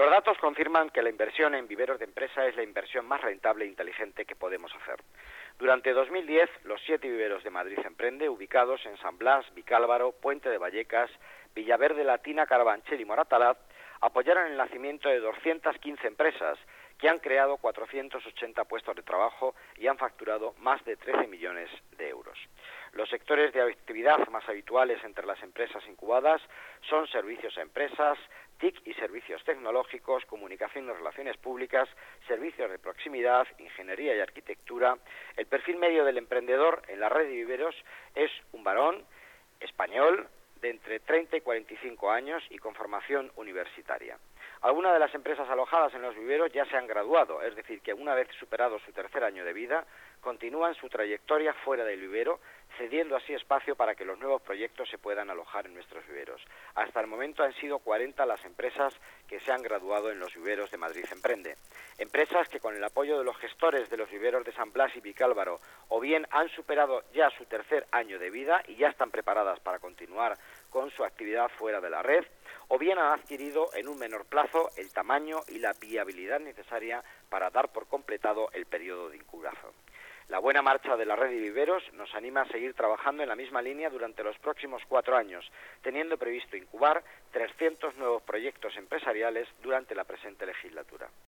Los datos confirman que la inversión en viveros de empresa es la inversión más rentable e inteligente que podemos hacer. Durante 2010, los 7 viveros de Madrid Emprende, ubicados en San Blas, Vicálvaro, Puente de Vallecas, Villaverde, Latina, Carabanchel y Moratalaz, apoyaron el nacimiento de 215 empresas que han creado 480 puestos de trabajo y han facturado más de 13 millones de euros. Los sectores de actividad más habituales entre las empresas incubadas son servicios a empresas, TIC y servicios tecnológicos, comunicación y relaciones públicas, servicios de proximidad, ingeniería y arquitectura. El perfil medio del emprendedor en la red de viveros es un varón español de entre 30 y 45 años y con formación universitaria. Algunas de las empresas alojadas en los viveros ya se han graduado, es decir, que una vez superado su tercer año de vida, continúan su trayectoria fuera del vivero, cediendo así espacio para que los nuevos proyectos se puedan alojar en nuestros viveros. Hasta el momento han sido 40 las empresas que se han graduado en los viveros de Madrid Emprende. Empresas que con el apoyo de los gestores de los viveros de San Blas y Vicálvaro o bien han superado ya su tercer año de vida y ya están preparadas para continuar con su actividad fuera de la red, o bien han adquirido en un menor plazo el tamaño y la viabilidad necesaria para dar por completado el periodo de incubación. La buena marcha de la red de viveros nos anima a seguir trabajando en la misma línea durante los próximos 4 años, teniendo previsto incubar 300 nuevos proyectos empresariales durante la presente legislatura.